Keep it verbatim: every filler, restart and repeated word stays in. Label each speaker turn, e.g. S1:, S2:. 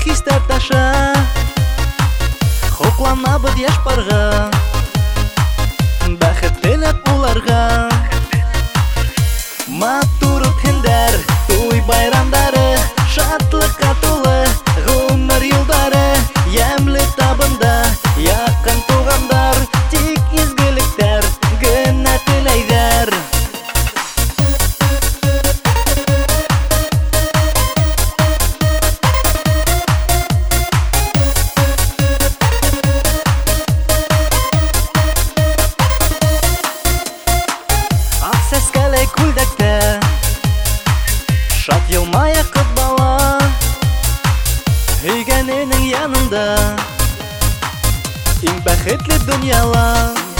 S1: хистәр таша, хукланабыз яшь парга, бәхет теләп уларга. Матур үткәндәр, туй байрамдары, шатлыкка тулы гомер юлдары, ямьле табында якын тугандар, тик изгелектәр генә теләйдәр. Сәскәле күлдәктә шат елмая кыз бала, һөйгәненең янында иң бәхетле дөньяла.